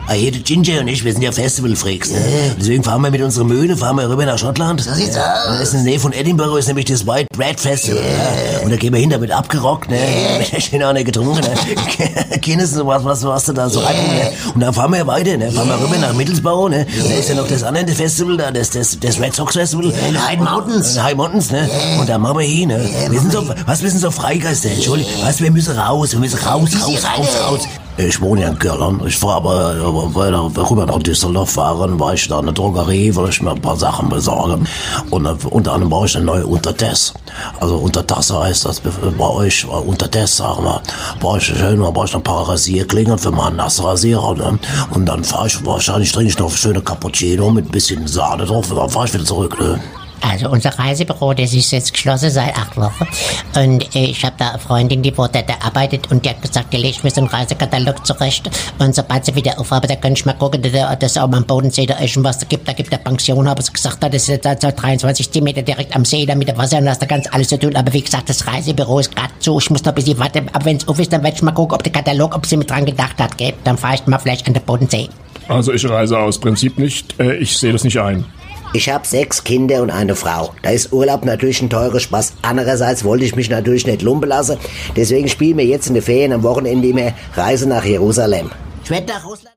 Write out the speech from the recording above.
Hier, der Ginger und ich, wir sind ja Festival-Freaks, ne? Deswegen fahren wir mit unserer Mühle, rüber nach Schottland. So sieht's aus. Das ist in der Nähe von Edinburgh, ist nämlich das White Rat Festival, ne? Und da gehen wir hin, da wird abgerockt, ne? Schön auch nicht getrunken, ne? Keines was du da so rein, ne? Und dann fahren wir weiter, ne? Fahren wir rüber nach Middlesbrough, ne? Da ist ja noch das andere Festival da, das Red Sox Festival. High Mountains. High Mountains, ne? Und da machen wir hin, ne? Wir sind so Freigeister, Entschuldigung. Wir müssen raus. Ich wohne ja in Köln. Ich fahre aber rüber nach Düsseldorf fahren, weil ich da in der Drogerie, weil ich mir ein paar Sachen besorgen. Und unter anderem brauche ich eine neue Untertasse. Also Untertasse heißt das bei euch, Untertasse, sagen wir. Brauche ich noch ein paar Rasierklingen für meinen Nassrasierer, ne? Und dann trinke ich noch schöne Cappuccino mit ein bisschen Sahne drauf und dann fahre ich wieder zurück, ne? Also unser Reisebüro, das ist jetzt geschlossen seit 8 Wochen und ich habe da eine Freundin, die da arbeitet und die hat gesagt, die legt mir so einen Reisekatalog zurecht und sobald sie wieder aufhabe, da kann ich mal gucken, dass auch am Bodensee da irgendwas da gibt eine Pension, aber sie gesagt hat, das ist jetzt so 23 Meter direkt am See, da mit dem Wasser und hast da ganz alles zu tun, aber wie gesagt, das Reisebüro ist gerade zu, ich muss noch ein bisschen warten, aber wenn es auf ist, dann werde ich mal gucken, ob der Katalog, ob sie mit dran gedacht hat, gell? Dann fahre ich mal vielleicht an den Bodensee. Also ich reise aus Prinzip nicht, ich sehe das nicht ein. Ich habe 6 Kinder und eine Frau. Da ist Urlaub natürlich ein teurer Spaß. Andererseits wollte ich mich natürlich nicht lumpen lassen. Deswegen spielen wir jetzt in den Ferien am Wochenende immer Reise nach Jerusalem. Ich werde nach Russland.